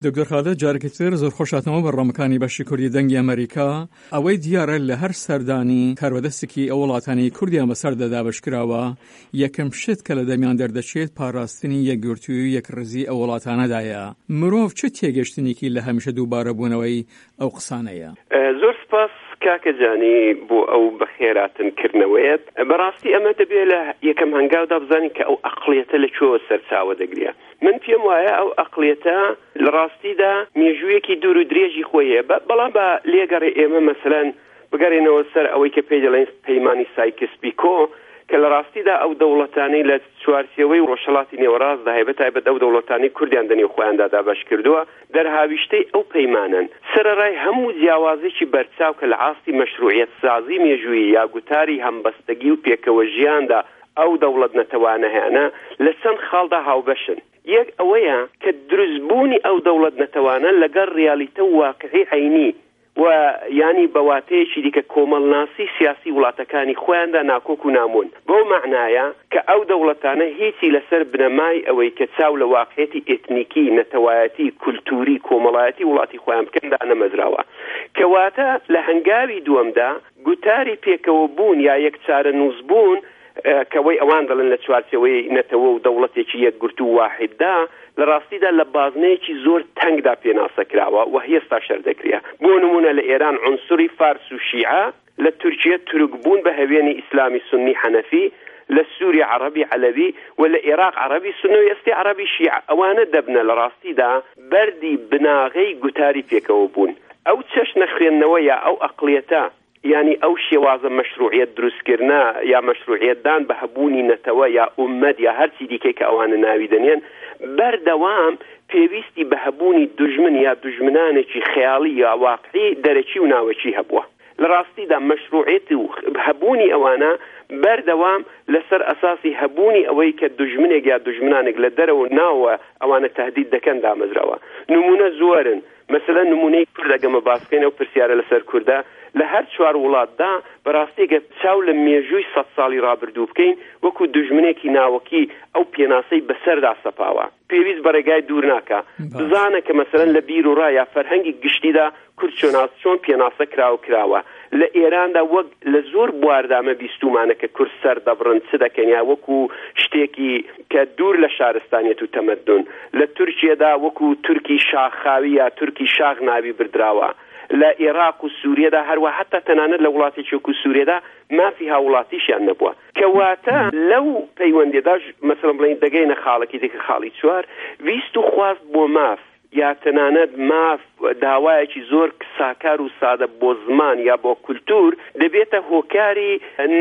دکتۆر خالد جارێکی تر زۆر خۆشاتنەوە بەڕێوەمەکانی بەشی کوردی دەنگی ئەمریکا ئەوەی دیارە لە هەر سەردانی کاربەدەستێکی ئەو وڵاتانی کوردیان بەسەردەدا بەشکراوە یەکەم شت کە لە دەمیان دەردەچێت پاراستنی یەکگرتووی و یەکڕزی ئەو وڵاتانەدایە. مرۆڤ چه تێگەشتنێکی لە هەمیشە دووبارە بوونەوەی ئەو قسانەیە؟ زۆر سپاس کاکە جانی بۆ ئەو بەخێراتن کردنەوەیەت. بەڕاستی ئەمە دەبێت لە یەکەم هەنگاودا بزانین کە ئەو عەقڵیەتە لە چۆ سەرچاوە دەگرێت. من پێم وایە ئەو عەقڵیەتە لە ڕاستیدا مێژوویەکی دوور و درێژی خۆیە، بەڵام بە لێگەڕێ ئێمە مەسەلەن بگەڕێنەوە سەر ئەوەی کە پێی دەڵێن پەیمانی سایکس-پیکۆ کە لە ڕاستیدا ئەو دەوڵەتانەی لە چوارچێوەی ڕۆژهەڵاتی نێوەڕاستدا تایبەت ئەو دەوڵەتانی کوردیان دەنێ خۆیاندا دابەش کردووە دەرهاویشتەی ئەو پەیمانن سەرەڕای هەموو جیاوازێکی بەرچاو کە لە ئاستی مەشروعیەت سازی مێژووی یا گوتاری هەمبەستگی و پێکەوە ژیاندا ئەو دەوڵەت نەتەوانە هەیەە لە چەند خاڵدا هاوبەشن. یەک ئەوەیە کە دروستبوونی ئەو دەوڵەت نەتەوانە لەگەڵ ڕیالیتە و واقعی عینی و ینی بەواتەیەکی دیکە کۆمەڵناسی سیاسی وڵاتەکانی خۆیاندا ناکۆک و نامون. بۆ معنایە کە ئەو دەوڵەتانە هیچی لەسەر بنەمای ئەوەی کە چاو لە واقعیەتی ئێتنیکی نەتەوایەتی کولتوری کۆمەڵایەتی وڵاتی خۆیان بکەندا نەمەزراوە. کەواتە لە هەنگاوی دووەمدا گوتاری پێکەوە بوون یا یەکچارە نووسبوون کەوەی ئەوان دەڵن لە چوارچێوەی نەتەوە و دەوڵەتێکی یەکگرتو و واحددا لە ڕاستیدا لە بازنەیەکی زۆر تەنگدا پێناسەکراوە و هێستا شەردەکرێ. بۆ نمونە لە ئێران عنسوری فارس و شیعە، لە تورکیە تورک بوون بە هەوێنی ئیسلامی سنی حەنەفی، لە سووریا عەرەبی عەلەوی و لە عێراق عەرەبی سنی و ئێستا عەرەبی شیعە. ئەوانە دەبنە لە ڕاستیدا بەردی بناغەی گوتاری پێکەوە بوون. ئەو چەشنە خوێندنەوە یا ئەو عەقڵیەتە یعنی ئەو شێوازە مەشروعیەت دروستکردنا یا مەشروعیەتدان بە هەبوونی نەتەوە یا ئومەت یا هەرچی دیکەی کە ئەوانە ناوی دەنێن بەردەوام پێویستی بە هەبوونی دوژمن یا دوژمنانێکی خەیاڵی یا واقعی دەرەکی و ناوەکی هەبووە. لە ڕاستیدا مەشروعیەت و هەبوونی ئەوانە بەردەوام لەسەر ئەساسی هەبوونی ئەوەی کە دوژمنێک یا دوژمنانێک لە دەرەوە ناوە ئەوانە تهدید دەکەن دامەزراوە. نمونە زۆرن، مەسەلەن نمونەی کورد ئەگەمە باسکەین ئەو پرسیارە لەسەر کوردە لە هەر چوار وڵاتدا بەڕاستیگە چاو لە مێژووی 100 ساڵی ڕابردوو بکەین وەکو دوژمنێکی ناوەکی ئەو پێناسەی بەسەردا سەپاوە. پێویست بەڕێگای دوور ناکە بزانە کە مەسەلەن لە بیر و ڕای یا فەرهەنگی گشتیدا کورد چۆن پێناسە کراوە. لە ئێراندا وەک لە زۆر بواردامە بیستومانە کە کورد سەر دەبڕن چ دەکەن یا وەکو شتێکی کە دوور لە شارستانیەت و تەمەدون. لە تورکیەدا وەکو تورکی شاخاوی یا تورکی شاخ ناوی بردراوە. لە عێراق و سووریەدا هەروە حتا تەنانەت لە وڵاتێکی وەکو سووریەدا مافی هاوڵاتیشیان نەبووە. کەواتە لەو پەیوەندیدا مەسەڵەن بڵین دەگەینە خاڵێکی دیکە خاڵی چوار ویست و خواست بۆ ماف یا تەنانەت ماف داوایەکی زۆر ساکار و سادە بۆ زمان یا بۆ کولتور دەبێتە هۆکاری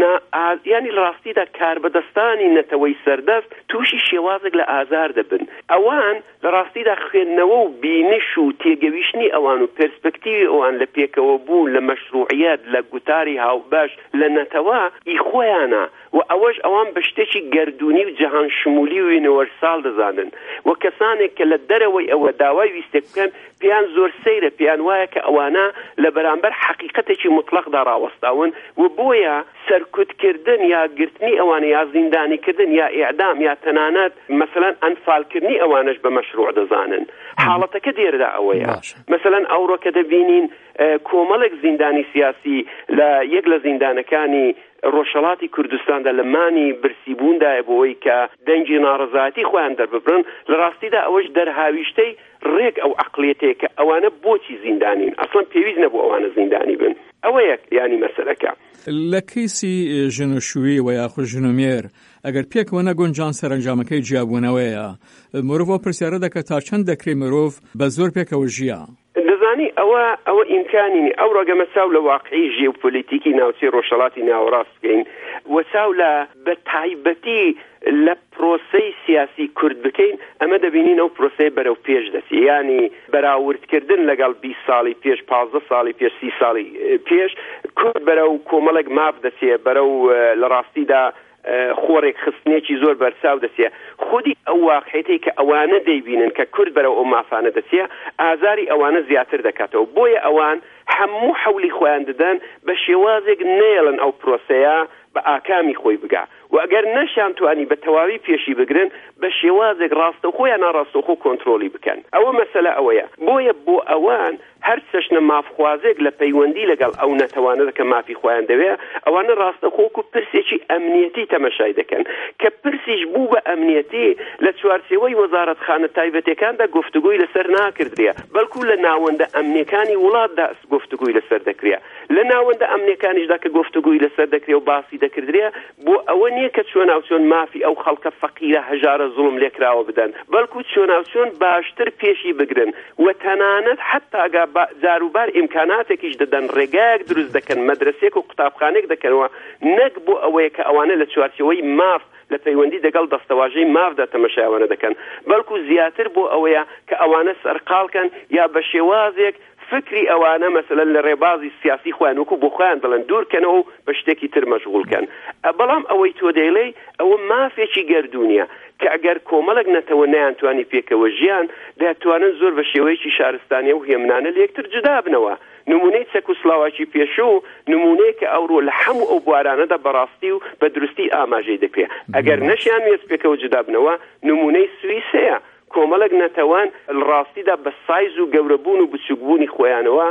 ینی ڕاستیدا کاربەدەستانی نەتەوەی سەردەست تووشی شێوازێک لە ئازار دەبن. ئەوان لە ڕاستیدا خوێندنەوە و بینش و تێگەویشتنی ئەوان و پرسپەکتیوی ئەوان لە پێکەوە بوون لە مەشروعیەت لە گوتاری هاوبەش لە نەتەوە ئیخۆیانە و ئەوەش ئەوان بە شتێکی گەردوونی و جەهان شمولی و یونیڤەرساڵ دەزانن و کەسانێک کە لە دەرەوەی ئەوە داوای ویستێک بکەن پیان زۆر سەیرە پیان وایە کە ئەوانە لە بەرامبەر حەقیقەتێکی مطلقدا ڕاوەستاون و بۆیە سەرکوتکردن یا گرتنی ئەوانە یا زیندانیکردن یا ئیعدام یا تەنانەت مەسەلەن ئەنفالکردنی ئەوانش بە مەشروع دەزانن. حاڵەتەکە دێرەدا ئەوەیە. مەسەلەن ئەوڕۆ کە دەبینین کۆمەڵێک زیندانی سیاسی لە یەک لە زیندانەکانی ڕۆژهەڵاتی کوردستاندا لە مانی برسیبووندایە بۆەوەی کە دەنگی ناڕەزایەتی خۆیان دەرببرن لە ڕاستیدا ئەوەش دەرهاویشتەی ڕێک ئەو عەقڵیەتەیە کە ئەوانە بۆچی زیندانین ئەسڵەن پێویست نەبوو ئەوانە زیندانی بن. ئەوە یەک ینی مەسەلەکە. لە کەیسی ژنوشووی و یاخود ژنومێر ئەگەر پێکەوە نەگۆنجان سەرنجامەکەی جیابوونەوەیە مرۆڤ پرسیارە دەکە تا چەند دەکرێت مرۆڤ بە زۆر پێکەوە ژیا. دەزانی ئەوە ئیمکانی ئەو ڕۆگەمە چاو لە واقعی ژێوپۆلیتیکی ناوچەی ڕۆژهەڵاتی ناوەڕاست بکەین و چاو لە بە تایبەتی لە پرۆسەی سیاسی کورد بکەین ئەمە دەبینین ئەو پرۆسەی بەرەو پێش دەچێت ینی بەراوردکردن لەگەڵ 20 ساڵی پێش 15 ساڵی پێش 30 ساڵی پێش کورد بەرەو کۆمەڵێک ماف دەچێت بەرەو لە ڕاستیدا خۆڕێک خستنێکی زۆر بەرچاو دەچێت. خودی ئەو واقعیەتی کە ئەوانە دەیبینن کە کورد بەرەو ئەو مافانە دەچێت ئازاری ئەوانە زیاتر دەکاتەوە. بۆیە ئەوان هەموو حەولی خۆیان دەدەن بە شێوازێک نێڵن ئەو پرۆسەیە بە ئاکامی خۆی بگا و ئەگەر نەشیان توانی بە تەواوی پێشی بگرن بە شێوازێک ڕاستەوخۆ یان ناڕاستەوخۆ کۆنتڕۆلی بکەن. ئەوە مەسەلە ئەوەیە. بۆیە بۆ ئەوان هەر چەشنە مافخوازێک لە پەیوەندی لەگەڵ ئەو نەتەوانە کە مافی خۆیان دەوێت ئەوانە ڕاستەخۆک و پرسێکی ئەمنیەتی تەمەشای دەکەن کە پرسیش بوو بە ئەمنیەتی لە چوارچێوەی وەزارەتخانە تایبەتەکاندا گفتوگوی لەسەر ناکردرێ، بەڵکو لە ناوەندە ئەمنیەکانی وڵاتدا گفتوگوی لەسەر دەکرێ، لە ناوەندە ئەمنیەکانیشدا کە گفتوگوی لەسەر دەکرێ و باسی دەکردرێ بۆ ئەوە نییە کە چۆن مافی ئەو خەڵکە فەقیرە هەژارە زوڵم لێکراوە بدەن، بەڵکو چۆن باشتر پێشی بگرن و تەنانەت حتا جاروبار ئیمکاناتێکیش دەدەن، ڕێگایەک دروست دەکەن، مەدرسێک و قوتابخانێک دەکەنەوە، نەک بۆ ئەوەیە کە ئەوانە لە چوارچێوەی ماف لە پەیوەندی دەگەڵ دەستەواژەی مافدا تەمەشایەوانە دەکەن، بەڵکو زیاتر بۆ ئەوەیە کە ئەوانە سەرقاڵکەن یا بە شێوازێک فکری ئەوانە مەسەلەن لە ڕێبازی سیاسی خۆیان وەکو بۆ خۆیان دەڵێن دوورکەنەوە و بە شتێکی تر مەشغوڵکەن. بەڵام ئەوەی تۆ دەیڵێی ئەوە مافێکی گەردوونیە کە ئەگەر کۆمەڵک نەتەوە نەیانتوانی پێکەوە ژیان دەتوانن زۆر بە شێوەیەکی شارستانیە و هێمنانە لە یەکتر جدا بنەوە. نمونەی چەک و سڵاواکی پێشوو نمونەیە کە ئەوڕۆ لە هەموو ئەو بوارانەدا بەڕاستی و بە دروستی ئاماژەی دەکرێت. ئەگەر نەشیان وێست پێکەوە جدا بنەوە نمونەی سویسەیە، کۆمەڵک نەتەوان ڕاستیدا بە سایز و گەورەبوون و بچووکبوونی خۆیانەوە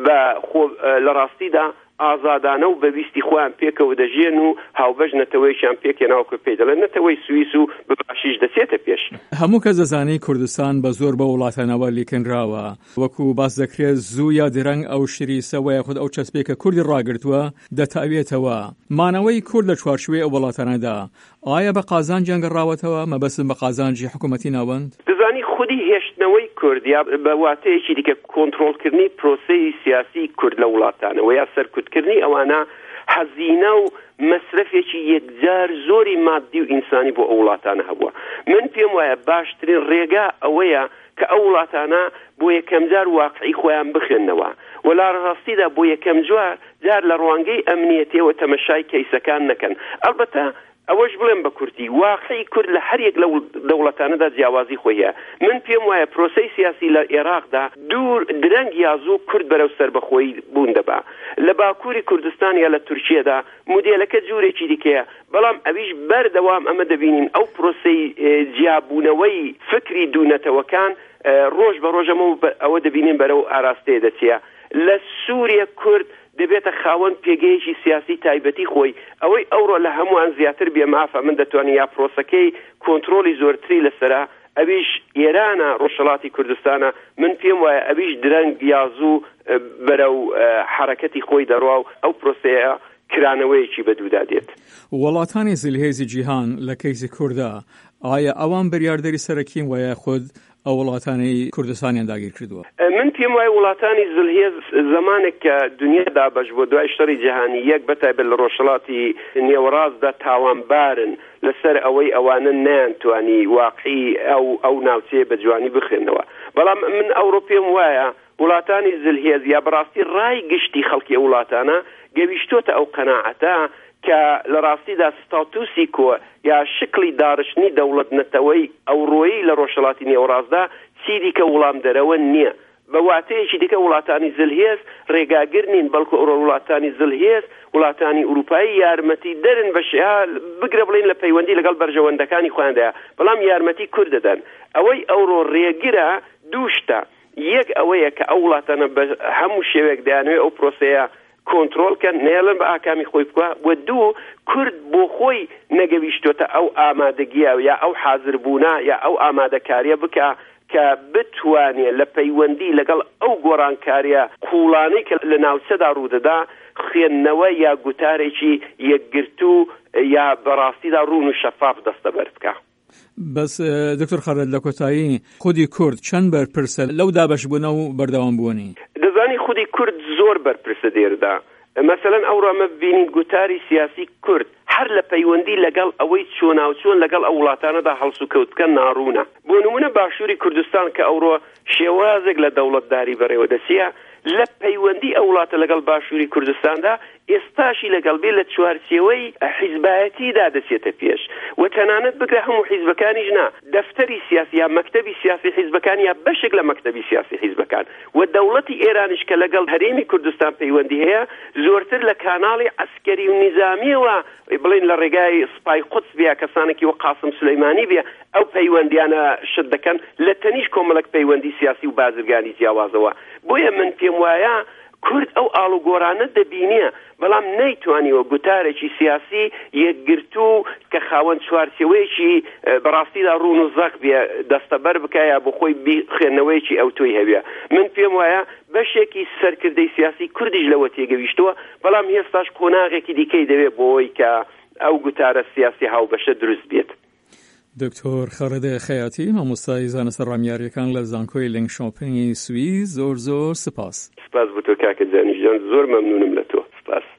لە ڕاستیدا ئازادانە و بەویستی خۆیان پێکەوە دەژێن و هاوبەش نەتەوەیشیان پێکێناوکە پێی دەڵێن نەتەوەی سویس و بەباشیش دەچێتە پێش. هەموو کەس دەزانێت کوردستان بە زۆر بە وڵاتانەوە لیکنراوە، وەکو باس دەکرێت زوو یا درەنگ ئەو شریسەوە یاخود ئەو چەسپێکە کوردی ڕاگرتووە دەتاوێتەوە. مانەوەی کورد لە چوارچوێ ئەو وڵاتانەدا ئایا بە قازانجیان گەڕاوەتەوە مەبەستن بە قازانجی حکوومەتی ناوەند؟ دەزانی خودی هێشتنەوەی کوردیا بە واتەیەکی دیکە کۆنتڕۆڵکردنی پرۆسەی سیاسی کورد لە وڵاتانەوە یا سەرکوتکردنی ئەوانە هەزینە و مەسرفێکی یەکجار زۆری مادی و ئینسانی بۆ ئەو وڵاتانە هەبووە. من پێم وایە باشترین ڕێگا ئەوەیە کە ئەو وڵاتانە بۆ یەکەم جار واقعی خۆیان بخێننەوە و لە ڕاستیدا بۆ یەکەم جار لە ڕوانگەی ئەمنیەتیەوە تەمەشای کەیسەکان نەکەن. ئەلبەتە ئەوەش بڵێم بە کورتی واقعی کورد لە هەر یەک لە دەوڵەتانەدا جیاوازی خۆیە. من پێم وایە پرۆسەی سیاسی لە عێراقدا دوور درەنگ یازوو کورد بەرەو سەربەخۆیی بوون دەبا. لە باکووری کوردستان یا لە تورکیەدا مودێلەکە جوورێکی دیکەیە، بەڵام ئەویش بەردەوام ئەمە دەبینین ئەو پرۆسەی جیابوونەوەی فکری دوونەتەوەکان ڕۆژ بە ڕۆژەمە ئەوە دەبینین بەرەو ئاراستەیە دەچێ. لە سووریا کورد دەبێتە خاوەن پێگەیەکی سیاسی تایبەتی خۆی، ئەوەی ئەوڕۆ لە هەمووان زیاتر بێمافە من دەتوانین یا پرۆسەکەی کۆنتڕۆلی زۆرتری لەسەرا ئەویش ئێرانە ڕۆژهەڵاتی کوردستانە، من پێم وایە ئەویش درەنگ یازوو بەرەو حرەکەتی خۆی دەڕوا و ئەو پرۆسەیە کرانەوەیەکی بەدوودا دێت. وڵاتانی زلهێزی جیهان لە کەیسی کووردا ئایا ئەوان بریاردەری سەرەکین وایە خود ئەو وڵاتانی کوردستانیان داگیر کردووە؟ من پێم وایە وڵاتانی زلهێز زمانێک کە دنیادا بەش بۆ دوای شەڕی جیهانی یەک بەتایبەت لە ڕۆژهەڵاتی نێوەڕاستدا تاوانبارن لەسەر ئەوەی ئەوانە نەیانتوانی واقعی ئەو ناوچەیە بە جوانی بخێنەوە. بەڵام من ئەوڕۆ پێم وایە وڵاتانی زلهێز یا بەڕاستی ڕای گشتی خەڵکی ئەو وڵاتانە گەویشتۆتە ئەو قەناعەتە کە لە ڕاستیدا ستاتوسی کۆ یا شکلی دارشتنی دەوڵەت نەتەوەی ئەوڕۆیی لە ڕۆژهەڵاتی نێوەڕاستدا چی دیکە وڵام دەرەوە نییە. بە واتەیەکی دیکە وڵاتانی زلهێز ڕێگاگر نین، بەڵکو وڵاتانی زلهێز وڵاتانی ئوروپایی یارمەتی دەرن بەشێ بگرە بڵین لە پەیوەندی لەگەڵ بەرژەوەندەکانی خۆیاندایە، بەڵام یارمەتی کورد دەدەن. ئەوەی ئەوڕۆ ڕێگرە دووشتە، یەک ئەوەیە کە ئەو وڵاتانە بە هەموو شێوێک دەیانوێت ئەو پرۆسەیە کۆنتڕۆڵکەن نێڵن بە ئاکامی خۆی بکوە و دوو کورد بۆ خۆی نەگەویشتۆتە ئەو ئامادەگیە یا ئەو حازربوونا یا ئەو ئامادەکاریە بکە کە بتوانێت لە پەیوەندی لەگەڵ ئەو گۆڕانکاریە قوڵانەی کە لە ناوچەدا ڕوودەدا خوێندنەوە یا گوتارێکی یەکگرتو یا بەڕاستیدا ڕوون و شەفاف دەستەبەر بکە. بەس دکتۆر خەرەت لە کۆتایی خودی کورد چەند بەرپرسە لەو دابەشبوونە و بەردەوامبوونی؟ دەزانی خودی کورد زۆر بەرپرسە دێردا. مەسەلەن ئەوڕۆمە ببینین گوتاری سیاسی کورد هەر لە پەیوەندی لەگەڵ ئەوەی چۆناوچۆن لەگەڵ ئەو وڵاتانەدا هەڵس و کەوتکە ناڕوونە. بۆ نمونە باشووری کوردستان کە ئەوڕۆ شێوازێک لە دەوڵەتداری بەڕێوە دەچیە، لە پەیوەندی ئەو وڵاتە لەگەڵ باشووری کوردستاندا ئێستاشی لەگەڵ بێ لە چوارچێوەی حیزبایەتیدا دەچێتە پێش و تەنانەت بگرە هەموو حیزبەکانیش نا دەفتەری سیاسی یا مەکتەبی سیاسی حیزبەکان یا بەشێک لە مەکتەبی سیاسی حیزبەکان و دەوڵەتی ئێرانیش کە لەگەڵ هەرێمی کوردستان پەیوەندی هەیە زۆرتر لە کاناڵی عسکەری و نیزامیەوە بڵین لە ڕێگای سپای قودس بیا کەسانێکی وە قاسم سولەیمانی بیا ئەو پەیوەندیانە شت دەکەن لە تەنیش کۆمەڵک پەیوەندی سیاسی و بازرگانی جیاوازەوە بۆیە من پێم وایە کورد ئەو ئاڵوگۆڕانە دەبینیە بەڵام نەیتوانیوە گوتارێکی سیاسی یەکگرتوو کە خاوەن چوارچێوەیەکی بەڕاستیدا ڕوون و زەق بێ دەستەبەر بکایە بۆ خۆی خوێندنەوەیەکی ئەو تۆی هەبێ من پێم وایە بەشێکی سەرکردەی سیاسی کوردیش لەوە تێگەویشتووە بەڵام هێستاش قۆناغێکی دیکەی دەوێت بۆی کە ئەو گوتارە سیاسی هاوبەشە دروست بێت. دکتۆر خەڕەدە خەیاتی مامۆستای زانستە ڕامیاریەکان لە زانکۆی لینکشۆپینگی سوئیس زۆر سپاس. سپاس بۆ تۆ کاکە جانیژان زۆر مەمنونم لە تۆ. سپاس.